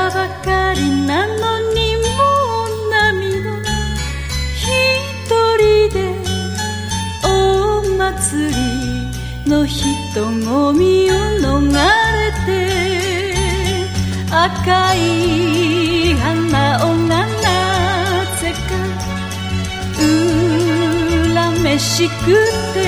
たばかりなのにもう波の一人でお祭りの人混みを逃れて赤い花をがなぜか恨めしくて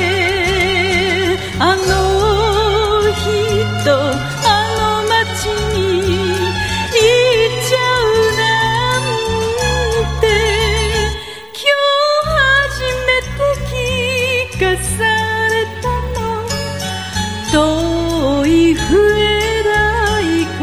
あの人あの街に行っちゃうなんて今日初めて聞かされたの遠い笛太鼓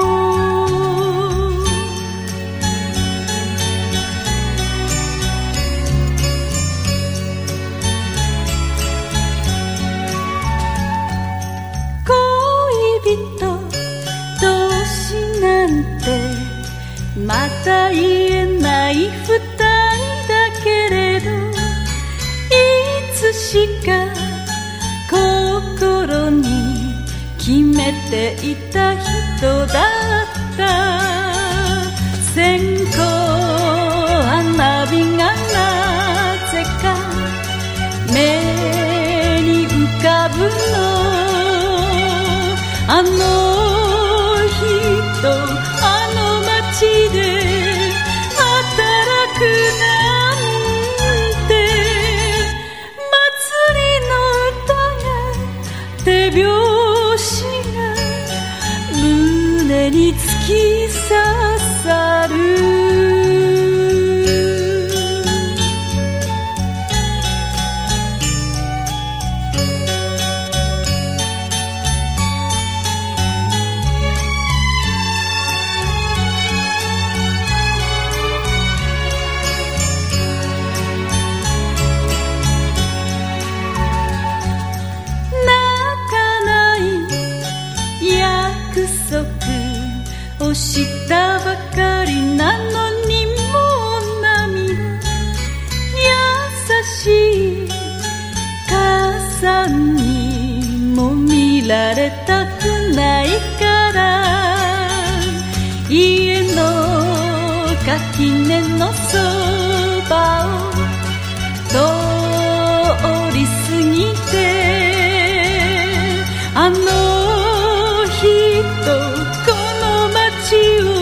恋人同士なんてまた言えない二人だけれどいつしか心に決めていた人だった線香花火がなぜか目に浮かぶのあの人あの街で働くなんて祭りの歌が手拍子が胸に突き刺さるしたばかりなのにもう涙優しい母さんにも見られたくないから家の垣根のそばを通り過ぎてあの人出てゆく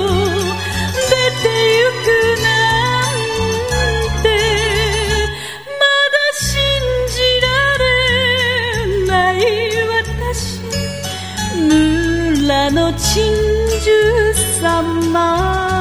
なんてまだ信じられない私村の鎮守様